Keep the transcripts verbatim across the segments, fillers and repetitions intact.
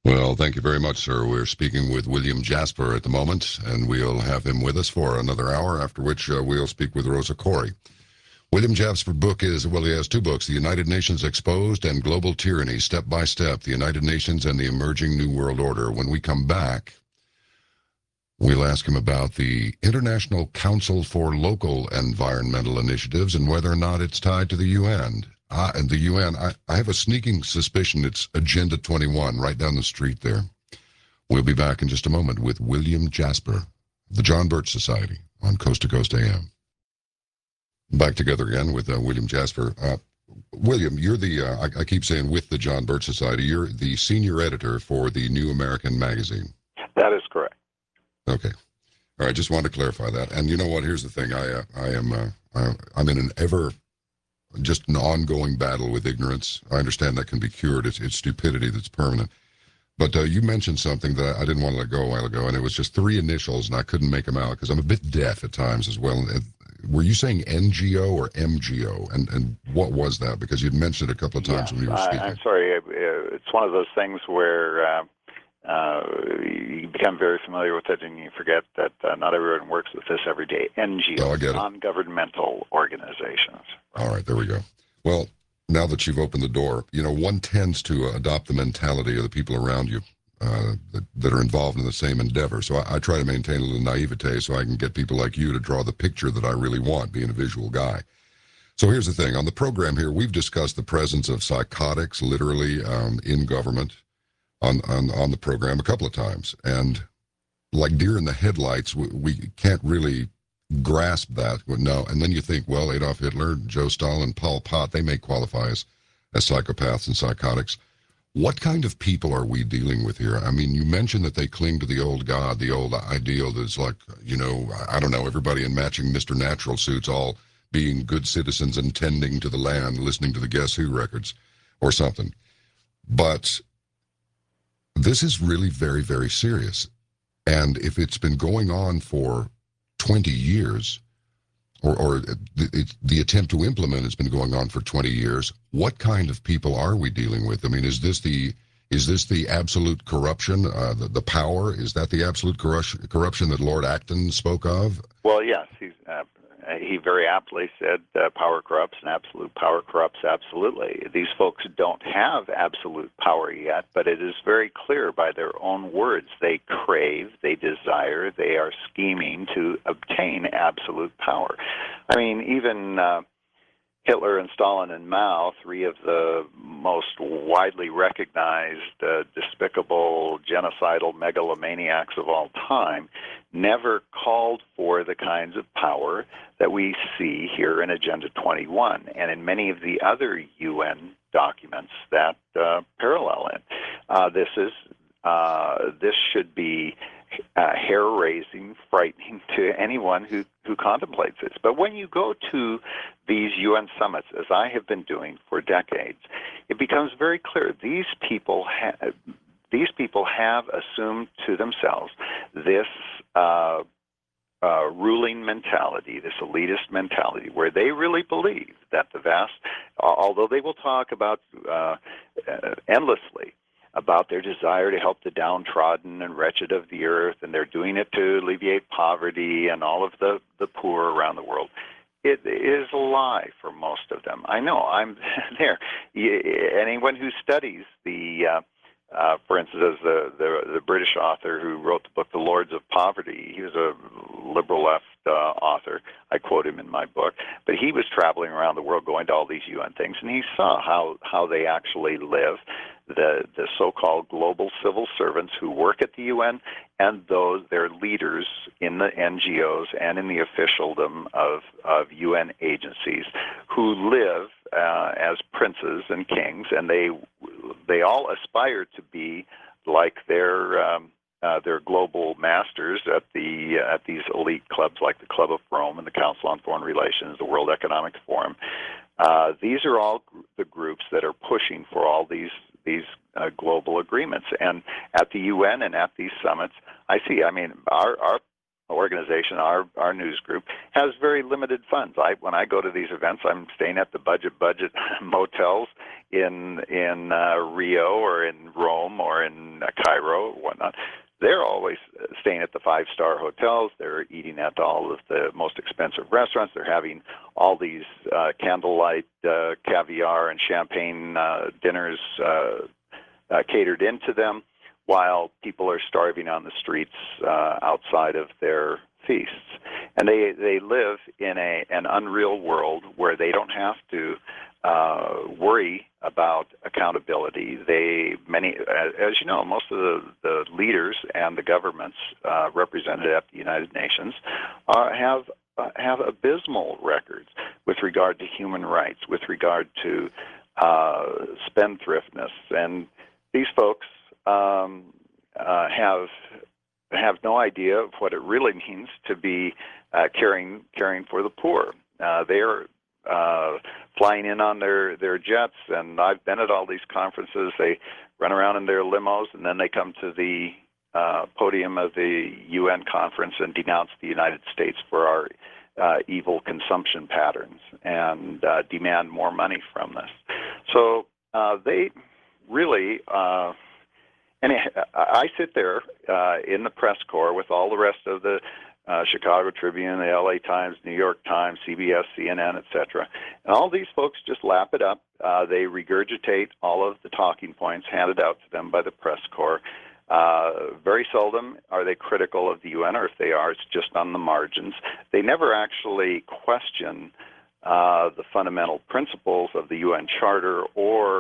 Well, thank you very much, sir. We're speaking with William Jasper at the moment, and we'll have him with us for another hour, after which uh, we'll speak with Rosa Koire. William Jasper's book is, well, he has two books, The United Nations Exposed and Global Tyranny, Step by Step, The United Nations and the Emerging New World Order. When we come back, we'll ask him about the International Council for Local Environmental Initiatives and whether or not it's tied to the U N. Ah, and the U N, I, I have a sneaking suspicion it's Agenda twenty-one, right down the street there. We'll be back in just a moment with William Jasper, the John Birch Society, on Coast to Coast A M. Back together again with uh, William Jasper. Uh, William, you're the, uh, I, I keep saying with the John Birch Society, you're the senior editor for the New American Magazine. That is correct. Okay. All right, just wanted to clarify that. And you know what, here's the thing, I, uh, I am, uh, I, I'm in an ever, just an ongoing battle with ignorance. I understand that can be cured, it's, it's stupidity that's permanent. But uh, you mentioned something that I didn't want to let go a while ago, and it was just three initials, and I couldn't make them out because I'm a bit deaf at times as well. And, were you saying N G O or M G O? And and what was that? Because you'd mentioned it a couple of times yes, when you were speaking. I, I'm sorry. It's one of those things where uh, uh, you become very familiar with it and you forget that uh, not everyone works with this every day. N G O, oh, I get it. non-governmental organizations. All right, there we go. Well, now that you've opened the door, you know, one tends to adopt the mentality of the people around you uh, that, that are involved in the same endeavor. So I, I try to maintain a little naivete so I can get people like you to draw the picture that I really want, being a visual guy. So here's the thing. On the program here, we've discussed the presence of psychotics, literally, um, in government on, on, on the program a couple of times. And like deer in the headlights, we, we can't really grasp that. No. And then you think, well, Adolf Hitler, Joe Stalin, Pol Pot, they may qualify as, as psychopaths and psychotics. What kind of people are we dealing with here? I mean, you mentioned that they cling to the old God, the old ideal that's like, you know, I don't know, everybody in matching Mister Natural suits all being good citizens and tending to the land, listening to the Guess Who records or something. But this is really very, very serious. And if it's been going on for twenty years, or, or the, the attempt to implement has been going on for twenty years, what kind of people are we dealing with? I mean, is this the is this the absolute corruption, uh, the, the power? Is that the absolute corruption, corruption that Lord Acton spoke of? Well, yes, he's, uh, he very aptly said uh, power corrupts and absolute power corrupts absolutely. These folks don't have absolute power yet, but it is very clear by their own words. They crave, they desire, they are scheming to obtain absolute power. I mean, even uh, Hitler and Stalin and Mao, three of the most widely recognized uh, despicable, genocidal megalomaniacs of all time, never called for the kinds of power that we see here in Agenda twenty-one and in many of the other U N documents that uh, parallel it. Uh, this is uh, this should be uh, hair-raising, frightening to anyone who, who contemplates this. But when you go to these U N summits, as I have been doing for decades, it becomes very clear these people have these people have assumed to themselves this uh, uh, ruling mentality, this elitist mentality, where they really believe that the vast, although they will talk about uh, uh, endlessly about their desire to help the downtrodden and wretched of the earth, and they're doing it to alleviate poverty and all of the, the poor around the world. It is a lie for most of them. I know, I'm there. Anyone who studies the, uh, uh, for instance, the, the the British author who wrote the book The Lords of Poverty, he was a liberal left uh, author. I quote him in my book. But he was traveling around the world going to all these U N things, and he saw how, how they actually live. The, the so-called global civil servants who work at the U N and those their leaders in the N G Os and in the officialdom of, of U N agencies who live uh, as princes and kings, and they they all aspire to be like their um, uh, their global masters at the uh, at these elite clubs like the Club of Rome and the Council on Foreign Relations, the World Economic Forum. Uh, these are all gr- the groups that are pushing for all these these uh, global agreements. And at the U N and at these summits, I see, I mean, our, our organization, our, our news group, has very limited funds. I, when I go to these events, I'm staying at the budget budget motels in in uh, Rio or in Rome or or in uh, Cairo or whatnot, they're always staying at the five-star hotels. They're eating at all of the most expensive restaurants. They're having all these uh, candlelight uh, caviar and champagne uh, dinners uh, uh, catered into them, while people are starving on the streets uh, outside of their feasts. And they, they live in a, an unreal world where they don't have to uh, worry about accountability. They, many, as you know, most of the, the leaders and the governments uh, represented at the United Nations uh, have uh, have abysmal records with regard to human rights, with regard to uh, spendthriftness, and these folks um, uh, have have no idea of what it really means to be uh, caring caring for the poor. Uh, they're uh, flying in on their, their jets, and I've been at all these conferences. They run around in their limos, and then they come to the uh, podium of the U N conference and denounce the United States for our uh, evil consumption patterns and uh, demand more money from us. So uh, they really... Uh, And I sit there uh, in the press corps with all the rest of the uh, Chicago Tribune, the L A Times, New York Times, C B S, C N N, et cetera. And all these folks just lap it up. Uh, they regurgitate all of the talking points handed out to them by the press corps. Uh, very seldom are they critical of the U N, or if they are, it's just on the margins. They never actually question uh, the fundamental principles of the U N Charter or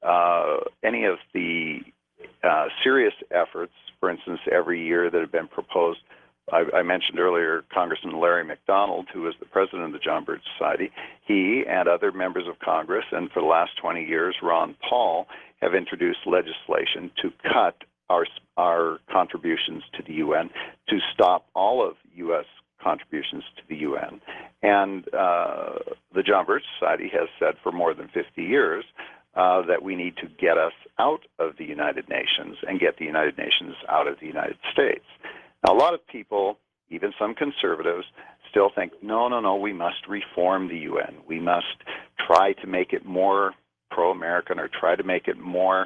uh, any of the Uh, serious efforts, for instance, every year that have been proposed. I, I mentioned earlier Congressman Larry McDonald, who is the president of the John Birch Society. He and other members of Congress, and for the last twenty years, Ron Paul, have introduced legislation to cut our, our contributions to the U N, to stop all of U S contributions to the U N. And uh, the John Birch Society has said for more than fifty years Uh, that we need to get us out of the United Nations and get the United Nations out of the United States. Now, a lot of people, even some conservatives, still think, no, no, no, we must reform the U N. We must try to make it more pro-American or try to make it more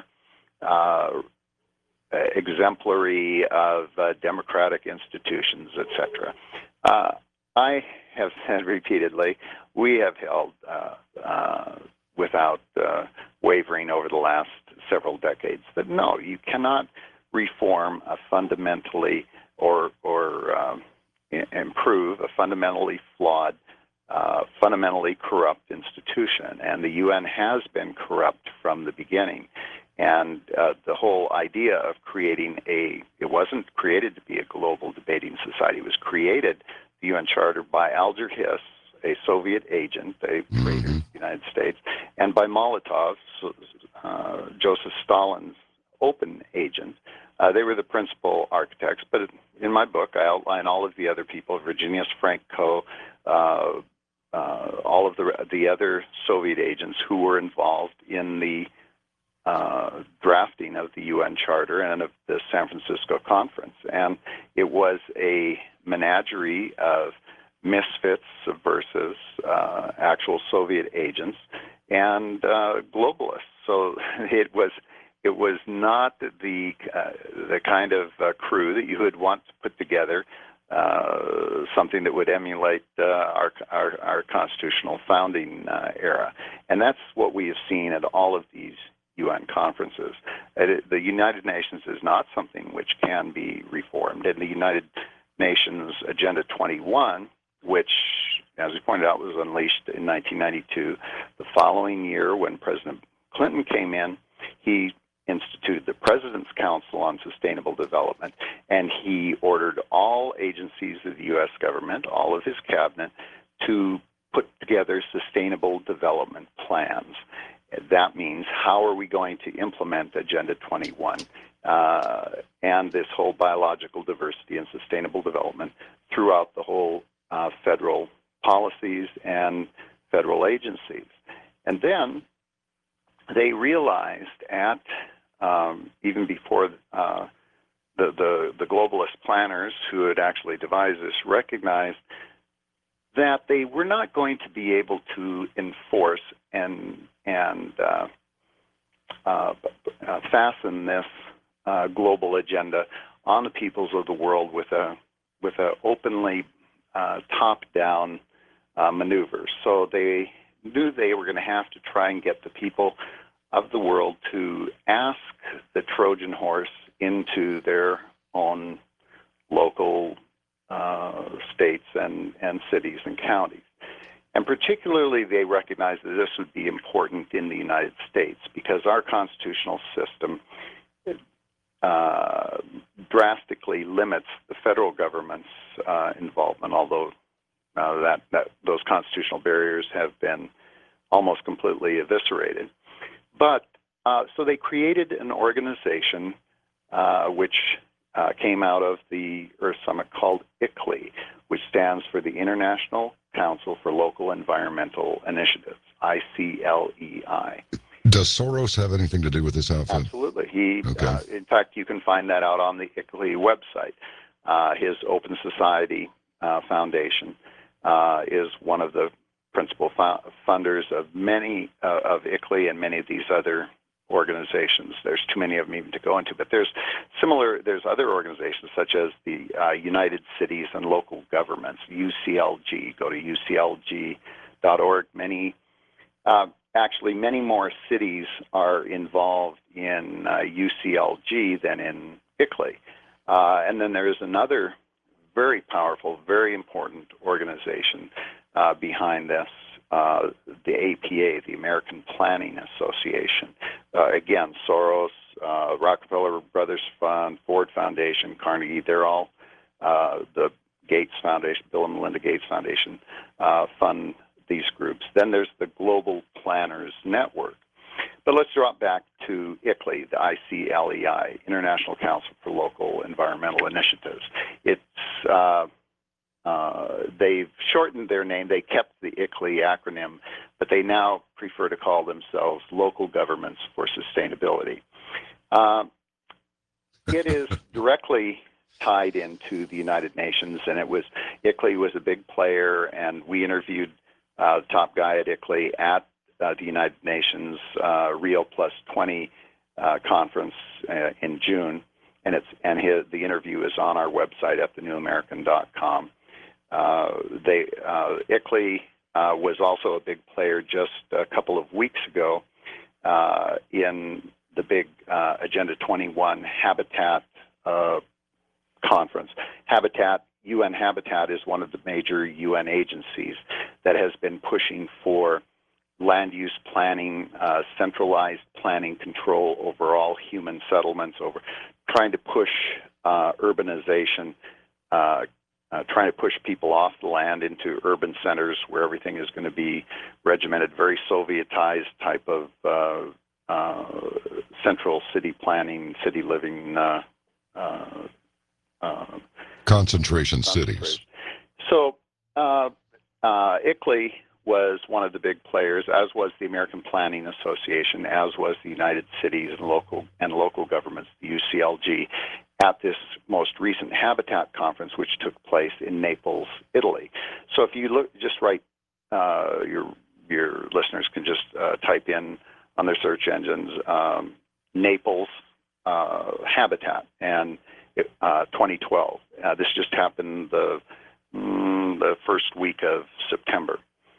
uh, exemplary of uh, democratic institutions, et cetera. Uh, I have said repeatedly, we have held uh, uh, without uh, wavering over the last several decades, that no, you cannot reform a fundamentally or or um, improve a fundamentally flawed, uh, fundamentally corrupt institution. And the U N has been corrupt from the beginning. And uh, the whole idea of creating a, it wasn't created to be a global debating society. It was created, the U N Charter, by Alger Hiss, a Soviet agent, a traitor to the United States, and by Molotov, uh, Joseph Stalin's open agent. Uh, they were the principal architects, but in my book I outline all of the other people, Virginius Franco, uh, uh, all of the, the other Soviet agents who were involved in the uh, drafting of the U N Charter and of the San Francisco Conference. And it was a menagerie of misfits, subversives, uh, actual Soviet agents, and uh, globalists. So it was it was not the uh, the kind of uh, crew that you would want to put together uh, something that would emulate uh, our, our our constitutional founding uh, era, and that's what we have seen at all of these U N conferences. It, the United Nations is not something which can be reformed, and the United Nations Agenda twenty-one, which, as we pointed out, was unleashed in nineteen ninety-two. The following year, when President Clinton came in, he instituted the President's Council on Sustainable Development, and he ordered all agencies of the U S government, all of his cabinet, to put together sustainable development plans. That means, how are we going to implement Agenda twenty-one uh, and this whole biological diversity and sustainable development throughout the whole Uh, federal policies and federal agencies. And then they realized at, um, even before uh, the, the, the globalist planners who had actually devised this, recognized that they were not going to be able to enforce and, and uh, uh, uh, fasten this uh, global agenda on the peoples of the world with a with a openly uh, top-down uh, maneuver. So they knew they were going to have to try and get the people of the world to ask the Trojan horse into their own local uh, states and, and cities and counties. And particularly, they recognized that this would be important in the United States because our constitutional system uh, drastically limits the federal government's uh, involvement, although uh, that, that those constitutional barriers have been almost completely eviscerated. But uh, so they created an organization uh, which uh, came out of the Earth Summit called I C L I, which stands for the International Council for Local Environmental Initiatives, I C L E I. Does Soros have anything to do with this outfit? Absolutely. He, okay. uh, in fact, you can find that out on the I C L I website. Uh, his Open Society uh, Foundation uh, is one of the principal fu- funders of many uh, of I C L I and many of these other organizations. There's too many of them even to go into, but there's similar, there's other organizations such as the uh, United Cities and Local Governments, U C L G. Go to U C L G dot org. Many, uh, actually many more cities are involved in uh, U C L G than in I C L I. Uh, and then there's another very powerful, very important organization uh, behind this, uh, the A P A, the American Planning Association. Uh, again, Soros, uh, Rockefeller Brothers Fund, Ford Foundation, Carnegie, they're all uh, the Gates Foundation, Bill and Melinda Gates Foundation, uh, fund these groups. Then there's the Global Planners Network. But let's drop back to I C L I, the I C L E I, International Council for Local Environmental Initiatives. It's uh, uh, they've shortened their name. They kept the I C L I acronym, but they now prefer to call themselves Local Governments for Sustainability. Uh, it is directly tied into the United Nations, and it was I C L I was a big player, and we interviewed uh, the top guy at I C L I at Uh, the United Nations uh, Rio Plus twenty uh, conference uh, in June, and it's and his, the interview is on our website at the new american dot com. Uh, they uh, I C L I uh, was also a big player just a couple of weeks ago uh, in the big uh, Agenda twenty-one Habitat uh, conference. Habitat U N Habitat is one of the major U N agencies that has been pushing for land use planning, uh, centralized planning control over all human settlements, over trying to push uh, urbanization, uh, uh, trying to push people off the land into urban centers where everything is going to be regimented, very Sovietized type of uh, uh, central city planning, city living. Uh, uh, uh, concentration cities. So uh, uh, I C L I was one of the big players, as was the American Planning Association, as was the United Cities and local and local governments, the U C L G, at this most recent Habitat conference, which took place in Naples, Italy. So if you look, just write, uh, your your listeners can just uh, type in on their search engines um, Naples uh, Habitat and uh, twenty twelve. Uh, this just happened the mm, the first week of September.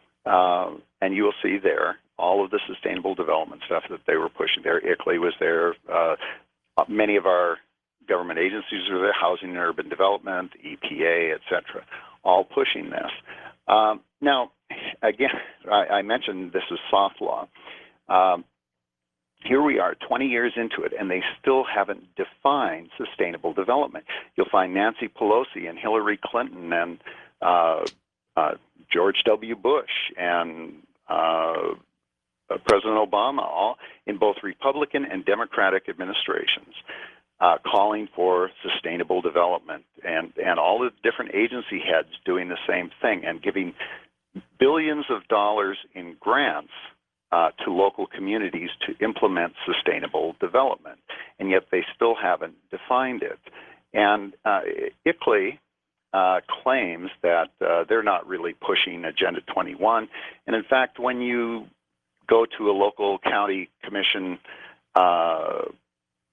Uh, and you will see there all of the sustainable development stuff that they were pushing there. I C L I was there. Uh, many of our government agencies were there, Housing and Urban Development, E P A, et cetera, all pushing this. Um, now, again, I, I mentioned this is soft law. Um, here we are, twenty years into it, and they still haven't defined sustainable development. You'll find Nancy Pelosi and Hillary Clinton and uh, uh, George W. Bush and uh, President Obama, all in both Republican and Democratic administrations, uh, calling for sustainable development, and, and all the different agency heads doing the same thing and giving billions of dollars in grants uh, to local communities to implement sustainable development, and yet they still haven't defined it. And uh, I C L I Uh, claims that uh, they're not really pushing Agenda twenty-one. And in fact, when you go to a local county commission uh,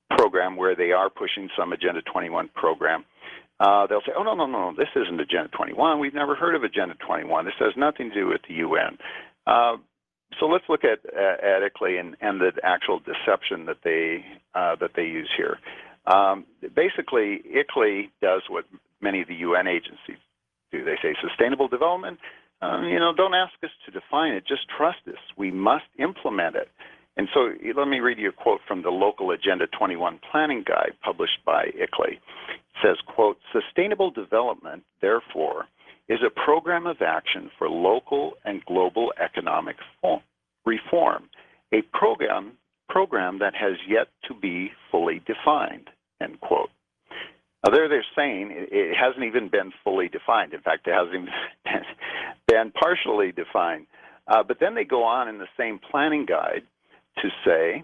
program where they are pushing some Agenda twenty-one program, uh, they'll say, oh, no, no, no, this isn't Agenda twenty-one. We've never heard of Agenda twenty-one. This has nothing to do with the U N. Uh, so let's look at, at, at I C L E and, and the actual deception that they, uh, that they use here. Um, basically, I C L E does what many of the U N agencies do. They say sustainable development, um, you know, don't ask us to define it, just trust us. We must implement it. And so let me read you a quote from the local Agenda twenty-one planning guide published by I C L E. It says, quote, sustainable development, therefore, is a program of action for local and global economic reform, a program, program that has yet to be fully defined, end quote. Now, there they're saying it, it hasn't even been fully defined. In fact, it hasn't even been, been partially defined. Uh, but then they go on in the same planning guide to say,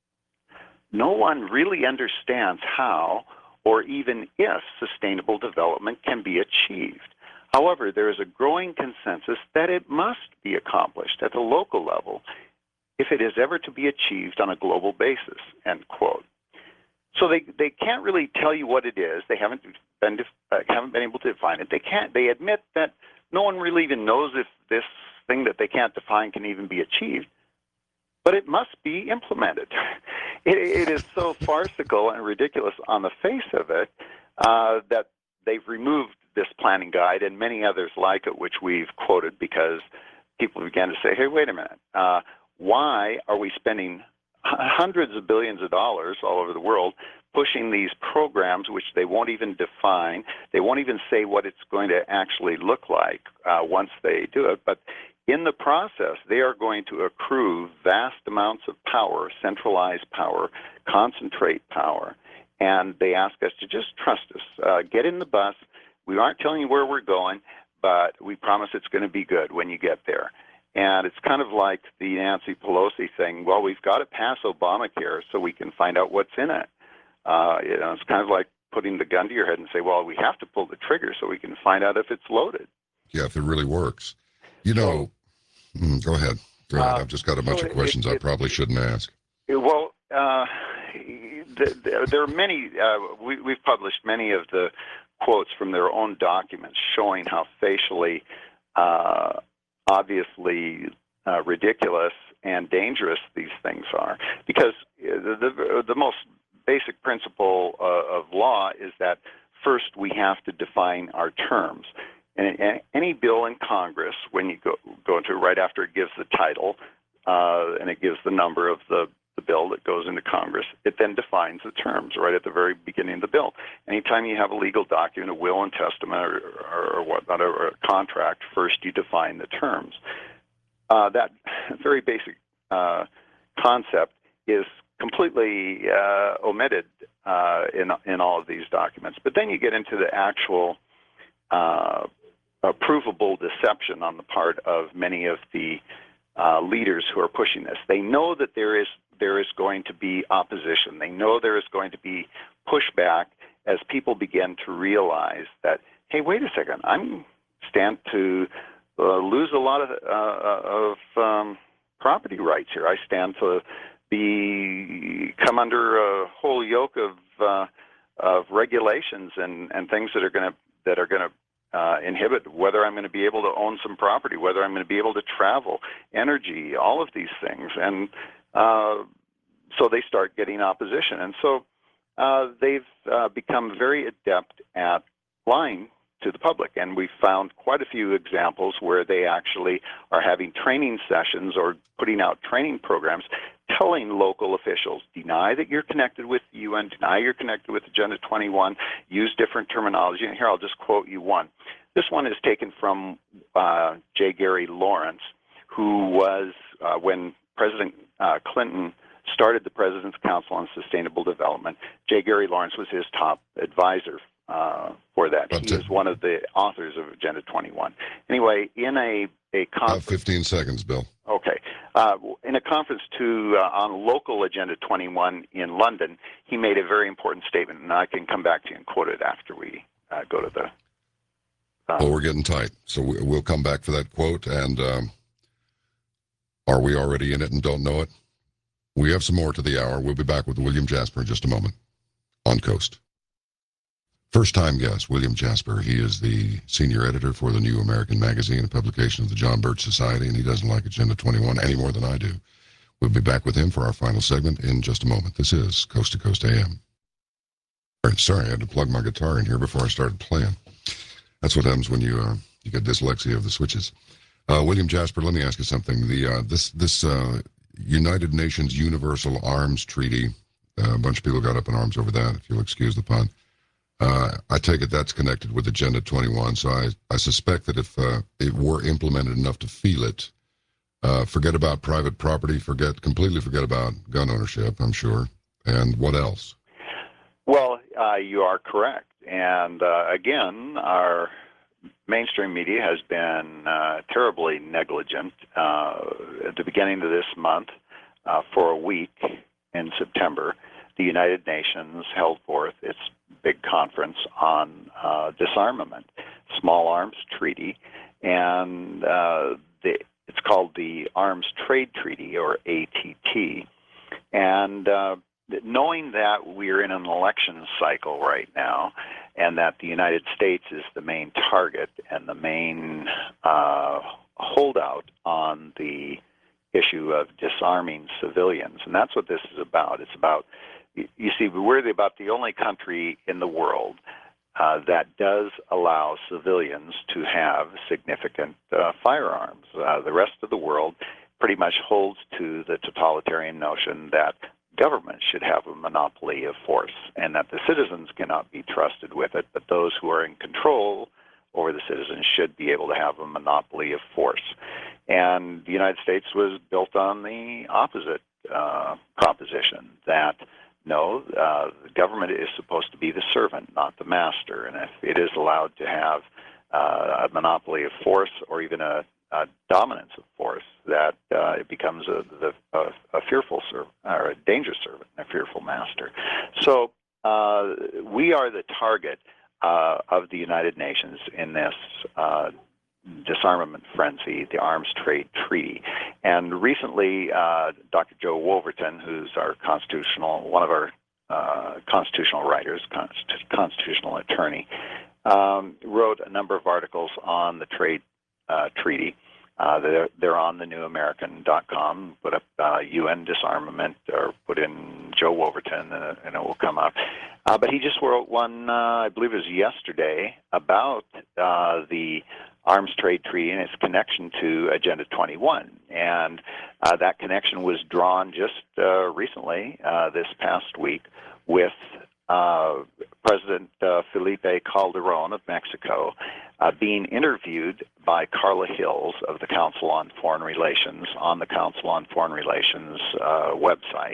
no one really understands how or even if sustainable development can be achieved. However, there is a growing consensus that it must be accomplished at the local level if it is ever to be achieved on a global basis, end quote. So they, they can't really tell you what it is. They haven't been, uh, haven't been able to define it. They can't. They admit that no one really even knows if this thing that they can't define can even be achieved, but it must be implemented. It, it is so farcical and ridiculous on the face of it uh, that they've removed this planning guide and many others like it, which we've quoted, because people began to say, hey, wait a minute, uh, why are we spending hundreds of billions of dollars all over the world pushing these programs which they won't even define? They won't even say what it's going to actually look like uh, once they do it. But in the process, they are going to accrue vast amounts of power, centralized power, concentrate power. And they ask us to just trust us. Uh, get in the bus. We aren't telling you where we're going, but we promise it's going to be good when you get there. And it's kind of like the Nancy Pelosi thing, well, we've got to pass Obamacare so we can find out what's in it. Uh, you know, it's kind of like putting the gun to your head and say, well, we have to pull the trigger so we can find out if it's loaded. Yeah, if it really works. You know, so, mm, go ahead. Go ahead. Uh, I've just got a bunch so of questions it, it, I probably shouldn't ask. Well, uh, the, the, there are many, uh, we, we've published many of the quotes from their own documents showing how facially uh, obviously uh, ridiculous and dangerous these things are. Because the, the, the most basic principle uh, of law is that first we have to define our terms. And, and any bill in Congress, when you go, go into it right after it gives the title uh, and it gives the number of the, the bill that goes into Congress, it then defines the terms right at the very beginning of the bill. Anytime you have a legal document, a will and testament or, or, or whatnot, or a contract, first you define the terms. Uh, that very basic uh, concept is completely uh, omitted uh, in, in all of these documents. But then you get into the actual uh, uh, provable deception on the part of many of the uh, leaders who are pushing this. They know that there is there is going to be opposition. They know there is going to be pushback as people begin to realize that, hey, wait a second, I'm stand to uh, lose a lot of, uh, of um, property rights here. I stand to be come under a whole yoke of uh, of regulations and, and things that are going to that are going to uh, inhibit whether I'm going to be able to own some property, whether I'm going to be able to travel, energy, all of these things, and uh, so they start getting opposition, and so uh, they've uh, become very adept at lying to the public, and we've found quite a few examples where they actually are having training sessions or putting out training programs telling local officials, deny that you're connected with the U N, deny you're connected with Agenda twenty-one, use different terminology. And here I'll just quote you one. This one is taken from uh, J. Gary Lawrence, who was, uh, when President uh, Clinton started the President's Council on Sustainable Development, J. Gary Lawrence was his top advisor uh, for that. But he is one of the authors of Agenda twenty-one. Anyway, in a, a conference... About fifteen seconds, Bill. Okay. Uh, in a conference to uh, on local Agenda twenty-one in London, he made a very important statement, and I can come back to you and quote it after we uh, go to the... Uh, well, we're getting tight, so we, we'll come back for that quote, and um, are we already in it and don't know it? We have some more to the hour. We'll be back with William Jasper in just a moment on Coast. First-time guest, William Jasper. He is the senior editor for the New American Magazine, a publication of the John Birch Society, and he doesn't like Agenda twenty-one any more than I do. We'll be back with him for our final segment in just a moment. This is Coast to Coast A M. Sorry, I had to plug my guitar in here before I started playing. That's what happens when you uh, you get dyslexia of the switches. Uh, William Jasper, let me ask you something. The uh, this this uh, United Nations Universal Arms Treaty, uh, a bunch of people got up in arms over that, if you'll excuse the pun. Uh, I take it that's connected with Agenda twenty-one, so I, I suspect that if uh, it were implemented enough to feel it, uh, forget about private property, forget completely forget about gun ownership, I'm sure. And what else? Well, uh, you are correct. And uh, again, our mainstream media has been uh, terribly negligent. Uh, at the beginning of this month, uh, for a week in September, the United Nations held forth its big conference on uh, disarmament, Small Arms Treaty, and uh, the, it's called the Arms Trade Treaty, or A T T. And uh, knowing that we're in an election cycle right now, and that the United States is the main target and the main uh, holdout on the issue of disarming civilians, and that's what this is about. It's about, you see, we're about the only country in the world uh, that does allow civilians to have significant uh, firearms. Uh, the rest of the world pretty much holds to the totalitarian notion that government should have a monopoly of force and that the citizens cannot be trusted with it, but those who are in control over the citizens should be able to have a monopoly of force. And the United States was built on the opposite uh, proposition, that no, uh, the government is supposed to be the servant, not the master. And if it is allowed to have uh, a monopoly of force or even a, a dominance of force, that uh, it becomes a, the, a, a fearful servant, or a dangerous servant, and a fearful master. So uh, we are the target uh, of the United Nations in this uh, disarmament frenzy, the Arms Trade Treaty. And recently, uh, Doctor Joe Wolverton, who's our constitutional, one of our uh, constitutional writers, const- constitutional attorney, um, wrote a number of articles on the trade uh, treaty. Uh, they're, they're on the new american dot com. Put up uh, U N disarmament, or put in Joe Wolverton, and, and it will come up. Uh, but he just wrote one, uh, I believe it was yesterday, about uh, the Arms Trade Treaty and its connection to Agenda twenty-one. And uh, that connection was drawn just uh, recently, uh, this past week, with uh, President uh, Felipe Calderon of Mexico uh, being interviewed by Carla Hills of the Council on Foreign Relations on the Council on Foreign Relations uh, website.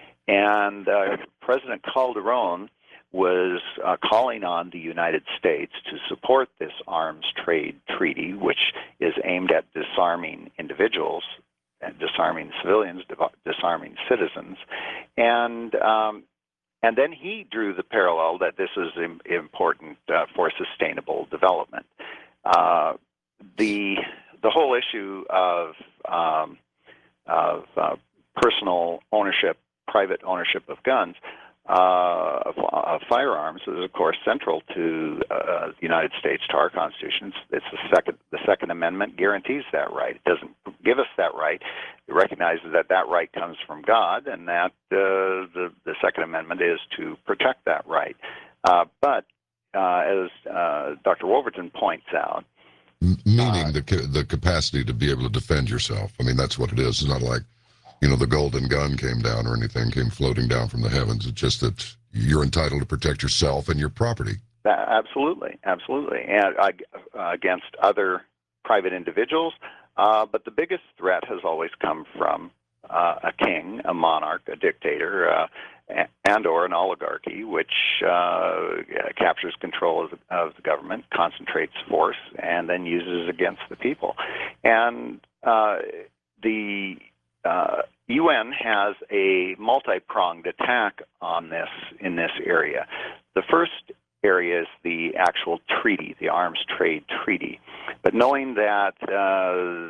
And uh, President Calderon was uh, calling on the United States to support this arms trade treaty, which is aimed at disarming individuals and disarming civilians, disarming citizens. And um, and then he drew the parallel that this is im- important uh, for sustainable development. Uh, the the whole issue of um, of uh, personal ownership, private ownership of guns, Uh, of, of firearms is, of course, central to uh, the United States, to our Constitution. It's the second, the Second Amendment guarantees that right. It doesn't give us that right. It recognizes that that right comes from God, and that uh, the, the Second Amendment is to protect that right. Uh, but uh, as uh, Doctor Wolverton points out, M- meaning uh, the ca- the capacity to be able to defend yourself. I mean, that's what it is. It's not like, you know, the golden gun came down or anything came floating down from the heavens. It's just that you're entitled to protect yourself and your property. Absolutely, absolutely, and uh, against other private individuals. Uh, but the biggest threat has always come from uh, a king, a monarch, a dictator, uh, and or an oligarchy, which uh, captures control of the, of the government, concentrates force, and then uses against the people. And uh, the Uh, U N has a multi-pronged attack on this in this area. The first area is the actual treaty, the Arms Trade Treaty. But knowing that uh,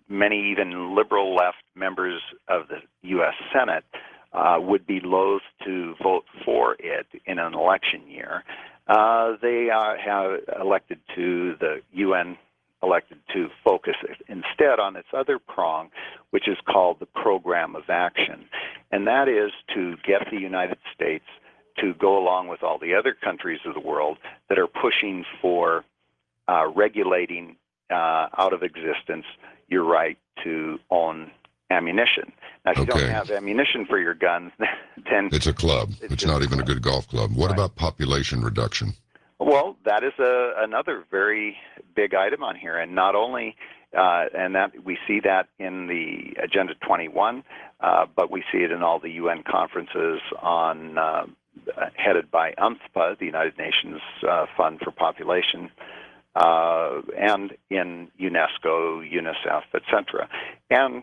many even liberal left members of the U S Senate uh, would be loath to vote for it in an election year. Uh, they uh, have elected to, the U N elected to focus instead on its other prong, which is called the Program of Action. And that is to get the United States to go along with all the other countries of the world that are pushing for uh, regulating uh, out of existence your right to own ammunition. Now, if you Okay. don't have ammunition for your guns, then It's a club. It's It's just not a even a club. good golf club. What Right. about population reduction? Well, that is a, another very big item on here, and not only, uh, and that we see that in the Agenda twenty-one, uh, but we see it in all the U N conferences on uh, headed by UNFPA, the United Nations uh, Fund for Population, uh, and in UNESCO, UNICEF, et cetera. And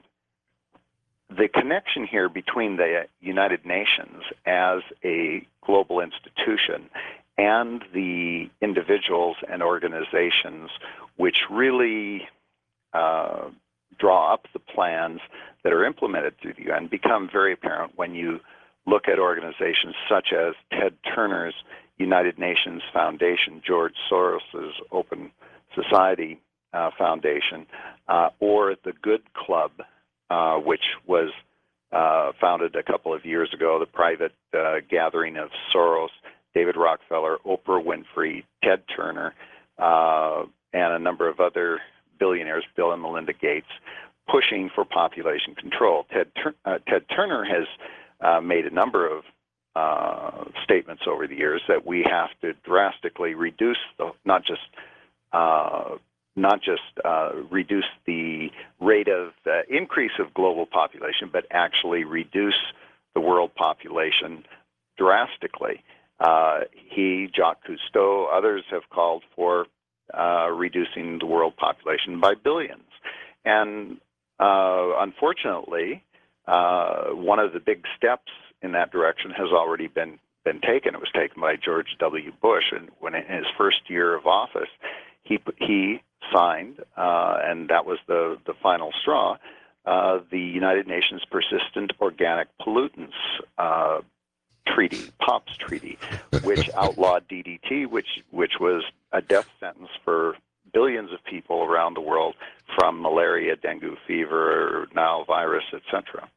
the connection here between the United Nations as a global institution and the individuals and organizations which really uh, draw up the plans that are implemented through the U N become very apparent when you look at organizations such as Ted Turner's United Nations Foundation, George Soros's Open Society uh, Foundation, uh, or the Good Club, uh, which was uh, founded a couple of years ago, the private uh, gathering of Soros, David Rockefeller, Oprah Winfrey, Ted Turner, uh, and a number of other billionaires, Bill and Melinda Gates, pushing for population control. Ted, Tur- uh, Ted Turner has uh, made a number of uh, statements over the years that we have to drastically reduce the, not just uh, not just uh, reduce the rate of uh, increase of global population, but actually reduce the world population drastically. Uh, he, Jacques Cousteau, others have called for uh, reducing the world population by billions. And uh, unfortunately, uh, one of the big steps in that direction has already been, been taken. It was taken by George W. Bush, and when in his first year of office, he he signed, uh, and that was the, the final straw, uh, the United Nations Persistent Organic Pollutants uh, Treaty, POPs Treaty, which outlawed D D T, which which was a death sentence for billions of people around the world from malaria, dengue fever, Nile virus, et cetera.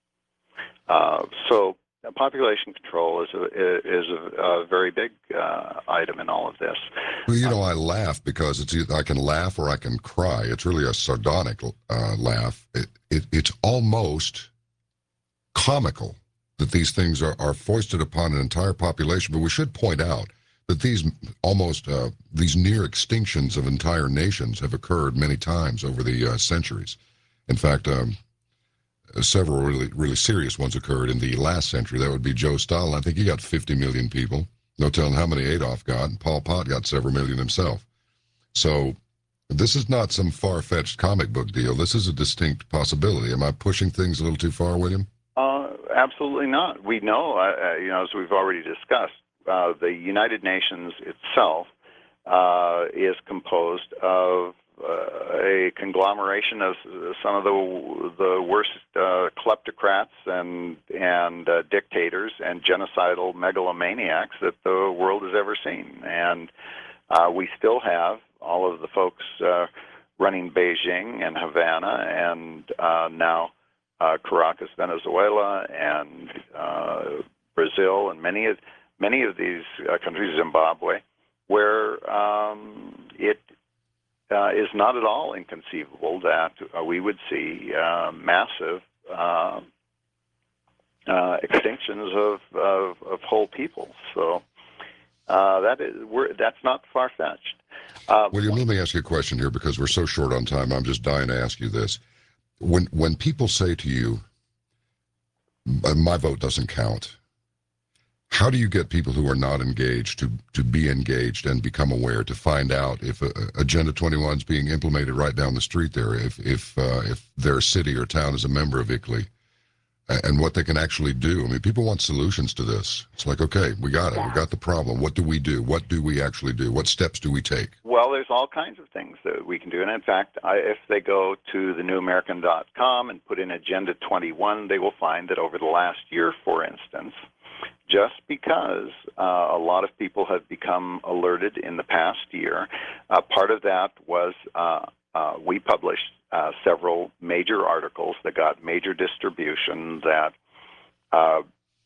Uh, so population control is a, is a, a very big uh, item in all of this. Well, you know, I laugh because it's either I can laugh or I can cry. It's really a sardonic uh, laugh. It, it, it's almost comical that these things are, are foisted upon an entire population. But we should point out that these almost uh, these near extinctions of entire nations have occurred many times over the uh, centuries. In fact, um, several really really serious ones occurred in the last century. That would be Joe Stalin. I think he got fifty million people. No telling how many Adolf got. And Pol Pot got several million himself. So this is not some far-fetched comic book deal. This is a distinct possibility. Am I pushing things a little too far, William? Uh, absolutely not. We know, uh, you know, as we've already discussed, uh, the United Nations itself uh, is composed of uh, a conglomeration of some of the the worst uh, kleptocrats and and uh, dictators and genocidal megalomaniacs that the world has ever seen. And uh, we still have all of the folks uh, running Beijing and Havana and uh, now Uh, Caracas, Venezuela, and uh, Brazil, and many of many of these uh, countries, Zimbabwe, where um, it uh, is not at all inconceivable that uh, we would see uh, massive uh, uh, extinctions of, of, of whole peoples. So uh, that is we're, that's not far fetched. Uh, William, let me ask you a question here because we're so short on time. I'm just dying to ask you this. When when people say to you, my vote doesn't count, how do you get people who are not engaged to, to be engaged and become aware, to find out if uh, Agenda twenty-one is being implemented right down the street there, if if uh, if their city or town is a member of I C L and what they can actually do. I mean, people want solutions to this. It's like, okay, we got it. We got the problem. What do we do? What do we actually do? What steps do we take? Well, there's all kinds of things that we can do. And in fact, I, if they go to the new american dot com and put in Agenda twenty-one, they will find that over the last year, for instance, just because uh, a lot of people have become alerted in the past year, uh, part of that was uh, uh, we published uh, several major articles that got major distribution that uh,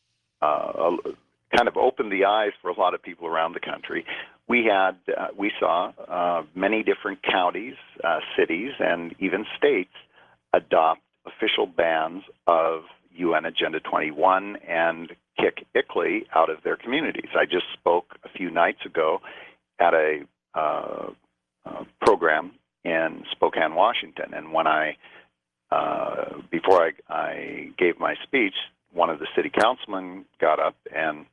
uh, kind of opened the eyes for a lot of people around the country. We had, uh, we saw uh, many different counties, uh, cities, and even states adopt official bans of U N Agenda twenty-one and kick I C L E out of their communities. I just spoke a few nights ago at a uh, uh, program in Spokane, Washington, and when I, uh, before I, I gave my speech, one of the city councilmen got up and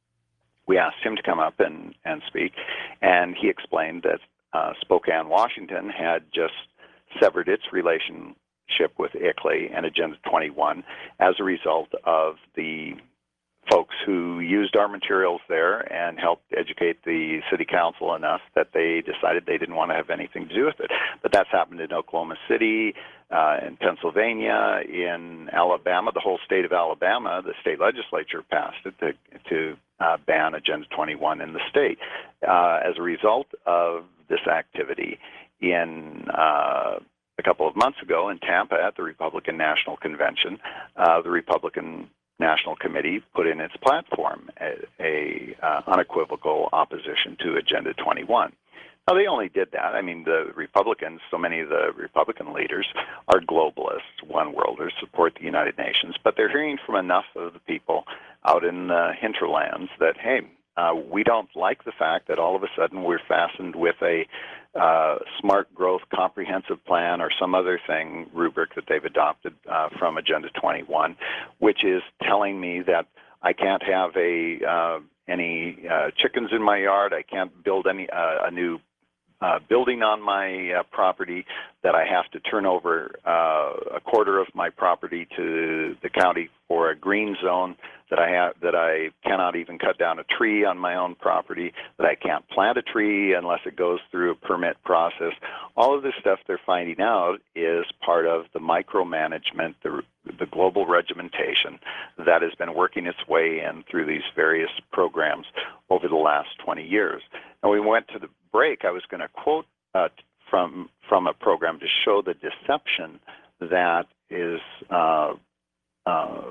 we asked him to come up and, and speak, and he explained that uh, Spokane, Washington had just severed its relationship with I C L E and Agenda twenty-one as a result of the folks who used our materials there and helped educate the city council enough that they decided they didn't want to have anything to do with it. But that's happened in Oklahoma City, uh, in Pennsylvania, in Alabama, the whole state of Alabama. The state legislature passed it to, to uh, ban Agenda twenty-one in the state. Uh, as a result of this activity, in uh, a couple of months ago in Tampa at the Republican National Convention, uh, the Republican National Committee put in its platform a, a uh, unequivocal opposition to Agenda twenty-one. Now, they only did that. I mean, the Republicans, so many of the Republican leaders are globalists, one-worlders, support the United Nations, but they're hearing from enough of the people out in the hinterlands that, hey, uh, we don't like the fact that all of a sudden we're fastened with a uh, smart growth comprehensive plan or some other thing, rubric that they've adopted uh, from Agenda twenty-one, which is telling me that I can't have a uh, any uh, chickens in my yard, I can't build any uh, a new Uh, building on my uh, property, that I have to turn over uh, a quarter of my property to the county for a green zone, that I have, that I cannot even cut down a tree on my own property, that I can't plant a tree unless it goes through a permit process. All of this stuff they're finding out is part of the micromanagement, the, the global regimentation that has been working its way in through these various programs over the last twenty years. And we went to the break. I was going to quote uh, from from a program to show the deception that is uh, uh,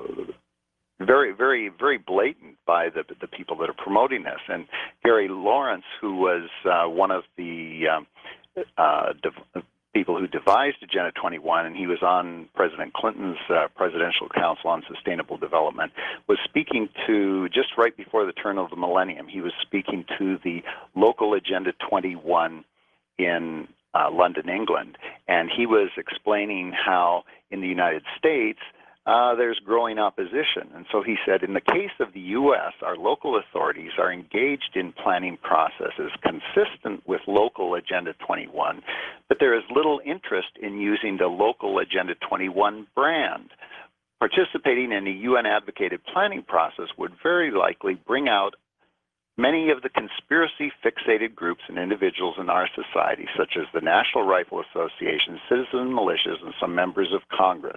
very, very, very blatant by the the people that are promoting this. And Gary Lawrence, who was uh, one of the um, uh, dev- people who devised Agenda twenty-one, and he was on President Clinton's uh, Presidential Council on Sustainable Development, was speaking to, just right before the turn of the millennium, he was speaking to the local Agenda twenty-one in uh, London, England, and he was explaining how in the United States uh, there's growing opposition. And so he said, in the case of the U S, our local authorities are engaged in planning processes consistent with local Agenda twenty-one, but there is little interest in using the local Agenda twenty-one brand. Participating in a U N-advocated planning process would very likely bring out many of the conspiracy-fixated groups and individuals in our society, such as the National Rifle Association, citizen militias, and some members of Congress.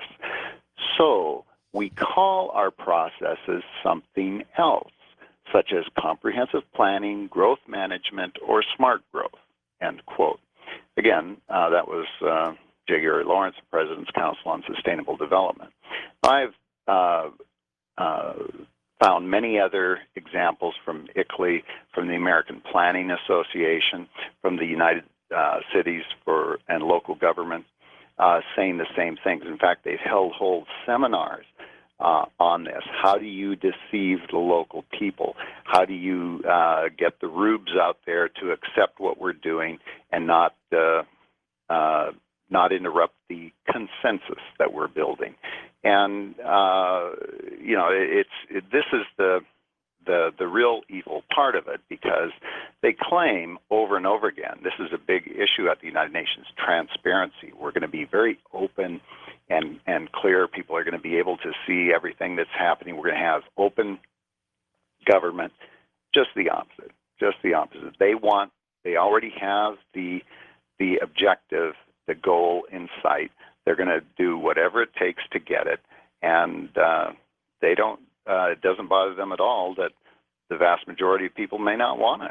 So we call our processes something else, such as comprehensive planning, growth management, or smart growth, end quote. Again, uh, that was uh, J. Gary Lawrence, the President's Council on Sustainable Development. I've uh, uh, found many other examples from I C L E, from the American Planning Association, from the United uh, Cities for and Local Government, uh, saying the same things. In fact, they've held whole seminars uh, on this. How do you deceive the local people? How do you uh, get the rubes out there to accept what we're doing and not uh, uh, not interrupt the consensus that we're building? And uh, you know, it's it, this is the the the real evil part of it, because they claim over and over again, this is a big issue at the United Nations, transparency. We're going to be very open and, and clear. People are going to be able to see everything that's happening. We're going to have open government. Just the opposite. Just the opposite. They want, they already have the, the objective, the goal in sight. They're going to do whatever it takes to get it. And uh, they don't, uh, it doesn't bother them at all that the vast majority of people may not want it.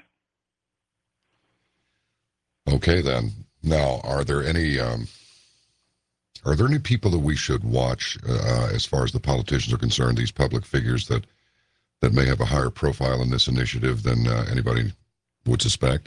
Okay, then. Now, are there any um, are there any people that we should watch uh, as far as the politicians are concerned? These public figures that that may have a higher profile in this initiative than uh, anybody would suspect.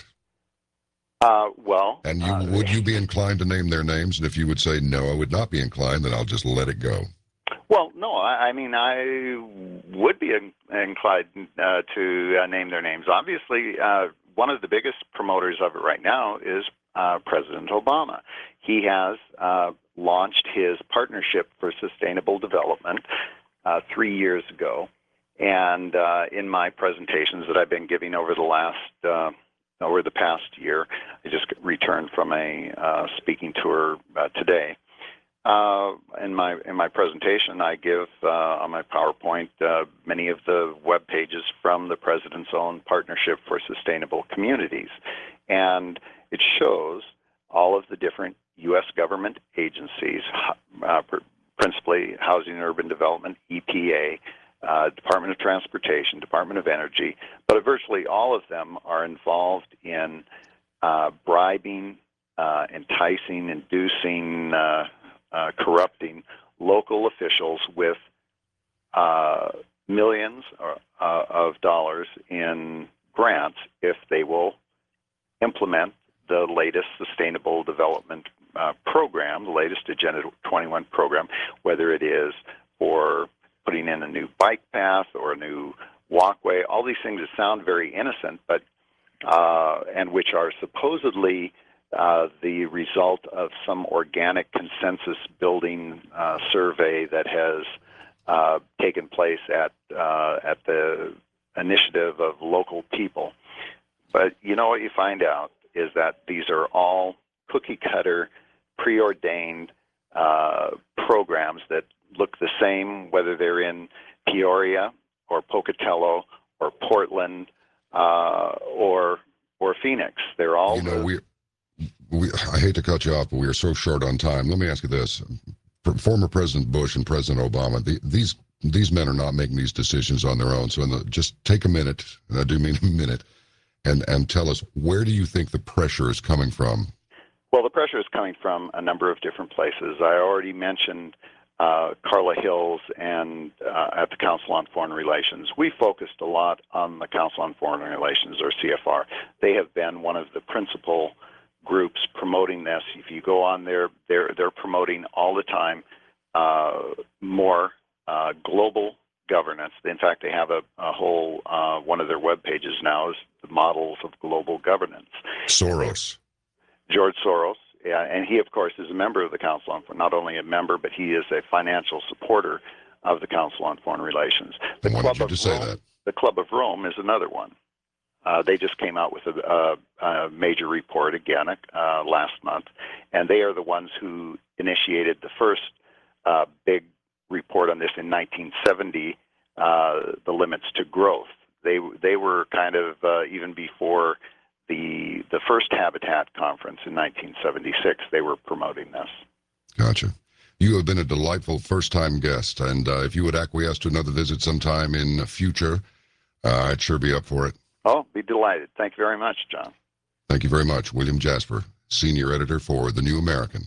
Uh, well, and you uh, would you be inclined to name their names? And if you would say no, I would not be inclined, then I'll just let it go. Well, no, I, I mean, I would be in, inclined uh, to uh, name their names. Obviously, uh, one of the biggest promoters of it right now is uh, President Obama. He has uh, launched his Partnership for Sustainable Development uh, three years ago. And uh, in my presentations that I've been giving over the last, uh, over the past year, I just returned from a uh, speaking tour uh, today. Uh, in my in my presentation, I give uh, on my PowerPoint uh, many of the web pages from the President's own Partnership for Sustainable Communities, and it shows all of the different U S government agencies, uh, principally Housing and Urban Development, E P A, uh, Department of Transportation, Department of Energy, but virtually all of them are involved in uh, bribing, uh, enticing, inducing, uh, Uh, corrupting local officials with uh, millions or, uh, of dollars in grants if they will implement the latest sustainable development uh, program, the latest Agenda twenty-one program, whether it is for putting in a new bike path or a new walkway, all these things that sound very innocent, but uh, and which are supposedly Uh, the result of some organic consensus building uh, survey that has uh, taken place at uh, at the initiative of local people. But you know what you find out is that these are all cookie-cutter, preordained uh, programs that look the same, whether they're in Peoria or Pocatello or Portland uh, or or Phoenix. They're all You know, the, we. We, I hate to cut you off, but we are so short on time. Let me ask you this. Former President Bush and President Obama, the, these these men are not making these decisions on their own. So in the, just take a minute, and I do mean a minute, and, and tell us, where do you think the pressure is coming from? Well, the pressure is coming from a number of different places. I already mentioned uh, Carla Hills and uh, at the Council on Foreign Relations. We focused a lot on the Council on Foreign Relations, or C F R. They have been one of the principal groups promoting this. If you go on there, they're they're promoting all the time uh, more uh, global governance. In fact, they have a, a whole uh, one of their web pages now is the models of global governance. Soros, George Soros, yeah, and he of course is a member of the Council on Not only a member, but he is a financial supporter of the Council on Foreign Relations. The I wanted Club you of to say Rome, that. The Club of Rome is another one. Uh, they just came out with a, a, a major report again uh, last month, and they are the ones who initiated the first uh, big report on this in nineteen seventy, uh, the limits to growth. They they were kind of uh, even before the the first Habitat conference in nineteen seventy-six. They were promoting this. Gotcha. You have been a delightful first-time guest, and uh, if you would acquiesce to another visit sometime in the future, uh, I'd sure be up for it. Oh, be delighted. Thank you very much, John. Thank you very much. William Jasper, Senior Editor for The New American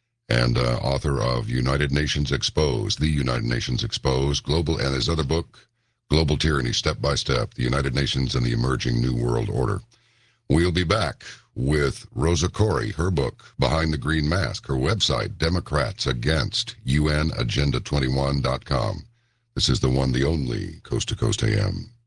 and uh, author of United Nations Exposed, The United Nations Exposed, Global, and his other book, Global Tyranny, Step by Step, The United Nations and the Emerging New World Order. We'll be back with Rosa Koire, her book, Behind the Green Mask, her website, Democrats Against, U N Agenda twenty-one dot com. This is the one, the only, Coast to Coast A M.